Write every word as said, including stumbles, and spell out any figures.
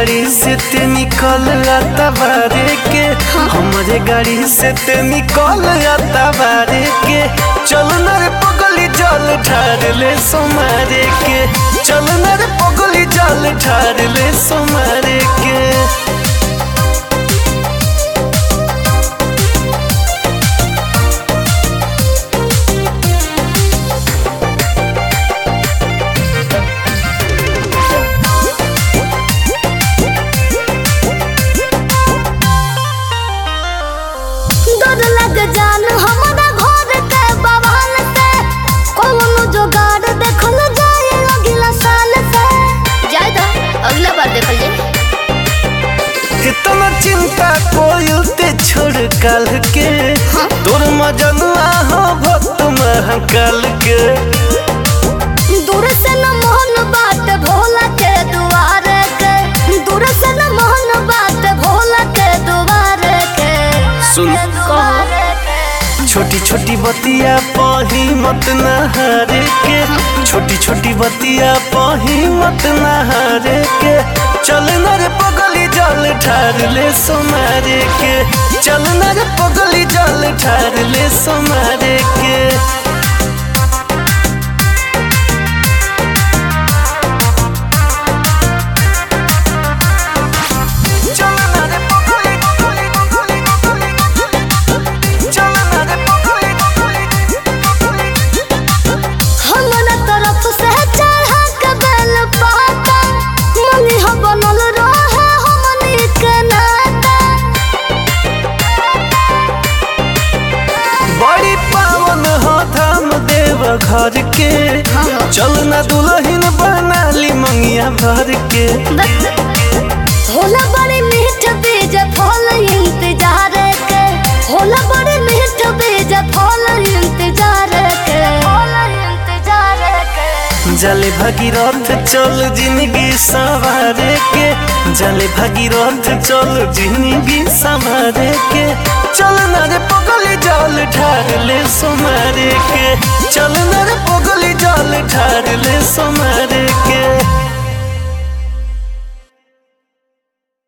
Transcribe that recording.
गाड़ी से ते निकल आता बारे के हमारे गाड़ी से ते निकल आता बारे के चल न रे पगली जल ठार ले सोमारे के चल न रे पगली जल ठार ले सोमारे के जान हमारा घर के बवाल से कोनो जोगाड़ देखल जाए अगला साल से जाए तो अगला बार देखल जाए। कितना चिंता कोयल ते छोड़ काल के हाँ? तोर मजनुआ हो भक्त महाकाल के दूर से न मोहन बात भोला के दुआरे के दूर से न मोहन बात भोला के दुआरे के सुन छोटी छोटी बतिया पही मत नहारे के छोटी छोटी बतिया पही मत नहारे के चल न रे पगली जल ठार ले सोमारे के चल न रे पगली जल ठार ले सोमारे के घर के चल ना दुल्हन बना ली मंगिया भर के होला बड़े मीठ बीज फल इंतजार के होला बड़े मीठ बीज फल इंतजार के इंतजार के जले भगीरथ चल जिंदगी संवारे के जले भगीरथ चल जिंदगी संवारे के चल न रे पगली जल ठार ले सोमारे के चल न रे पगली जल ठार ले सोमारे